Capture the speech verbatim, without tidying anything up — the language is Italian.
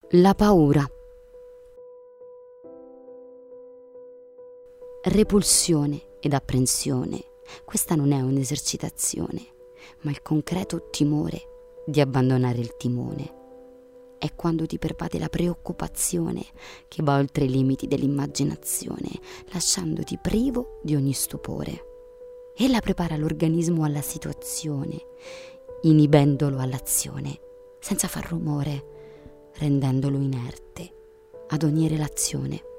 La paura. Repulsione ed apprensione. Questa non è un'esercitazione, ma il concreto timore di abbandonare il timone. È quando ti pervade la preoccupazione che va oltre i limiti dell'immaginazione, lasciandoti privo di ogni stupore. Ella prepara l'organismo alla situazione, inibendolo all'azione, senza far rumore, rendendolo inerte ad ogni relazione.